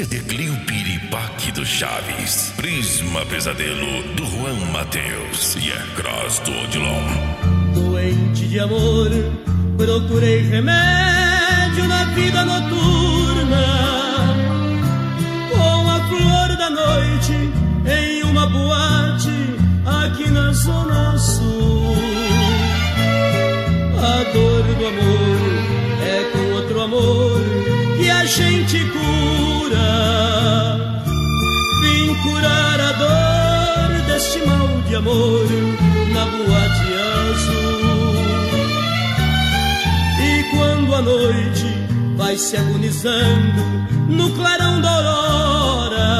Eclio Piripaque do Chaves, Prisma Pesadelo do Juan Mateus e Cross do Odilon. Doente de amor, procurei remédio na vida noturna, com a flor da noite em uma boate aqui na Zona Sul. A dor do amor é com outro amor que a gente cura. Vim curar a dor deste mal de amor na boate azul. E quando a noite vai se agonizando no clarão da aurora,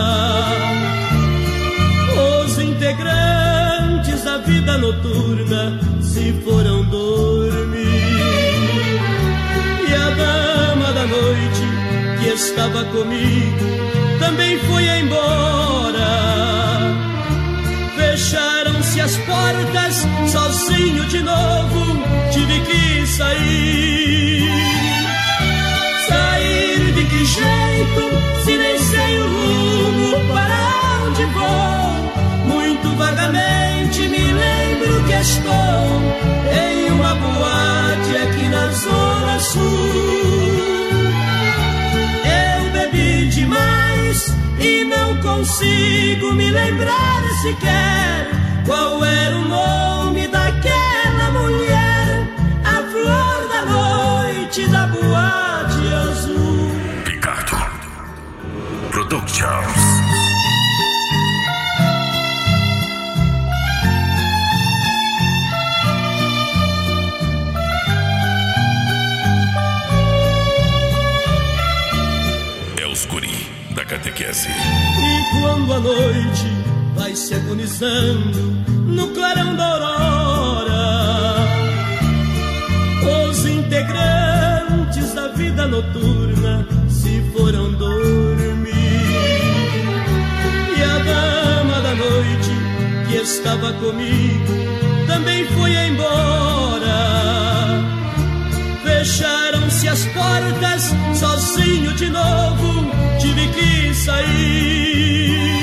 os integrantes da vida noturna se foram dormir. E a dama da noite que estava comigo também foi embora. Fecharam-se as portas, sozinho de novo tive que sair. Sair de que jeito, se nem sei o rumo para onde vou? Muito vagamente me lembro que estou em uma boate aqui na Zona Sul. Eu bebi demais e não consigo me lembrar sequer qual era o nome daquela mulher, a flor da noite da boate azul. Ricardo Productions. Catequese. E quando a noite vai se agonizando no clarão da aurora, os integrantes da vida noturna se foram dormir. E a dama da noite que estava comigo também foi embora. Fecharam-se as portas, sozinho de novo tive que sair.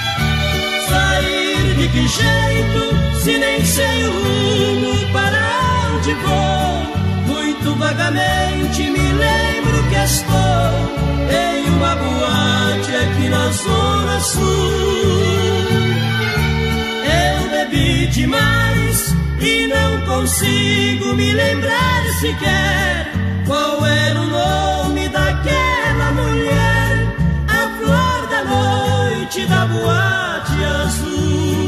Sair de que jeito, se nem sei o rumo para onde vou? Muito vagamente me lembro que estou em uma boate aqui na Zona Sul. Eu bebi demais e não consigo me lembrar sequer qual era o nome daquela mulher, a flor da noite da boate azul.